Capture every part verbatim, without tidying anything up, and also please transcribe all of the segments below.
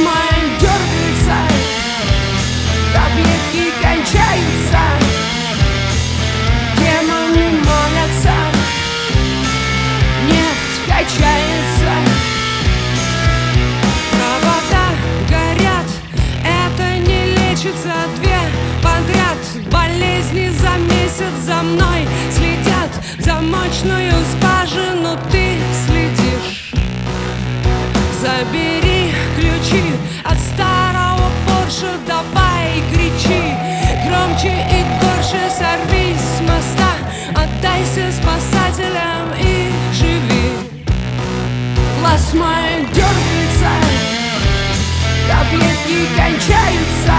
мои дергаются, таблетки кончаются, демоны молятся, нефть качается. Провода горят, это не лечится. Две подряд болезни за месяц за мной следят. В замочную скважину ты следишь. Забери ключи от старого Порше, давай кричи громче и горше, сорви с моста, отдайся спасателям и живи. Глаз мой дергается, таблетки кончаются,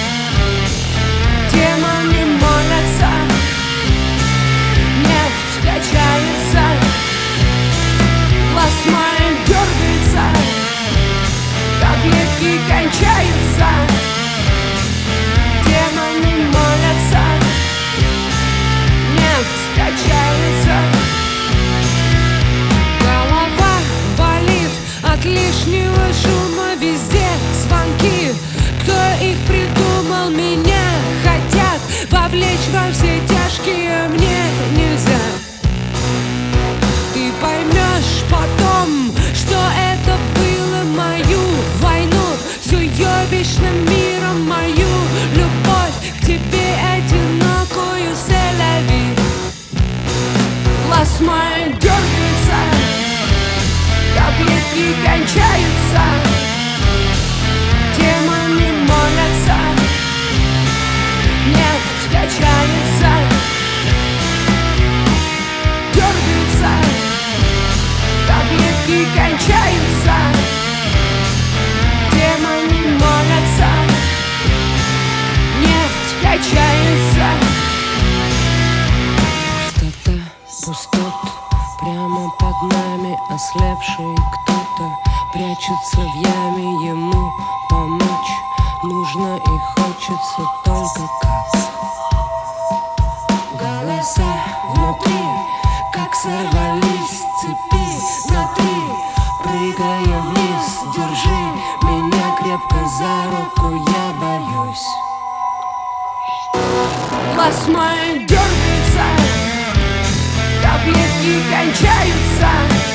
демоны молятся, нефть качается. Глаз мой дергается, таблетки кончаются, демоны молятся, нефть качается. Голова болит от лишнего шума, везде звонки. Кто их придумал, меня хотят вовлечь во все тяжкие, мне нельзя. Ты поймешь потом, что это было мою войну, всю ёбищным миром мою любовь к тебе одинокую селяви. Глаз мой дергается, таблетки кончаются, демоны молятся, нефть качается. Дергаются, таблетки кончаются, демоны молятся, нефть качается. Пустота, пустот, прямо под нами ослепший кто-то прячется в яме, ему помочь нужно и хочется только как. Голоса внутри, как сорвались с цепи на три, прыгая вниз, держи меня крепко за руку, я боюсь. Глаз мой дергается, таблетки кончаются,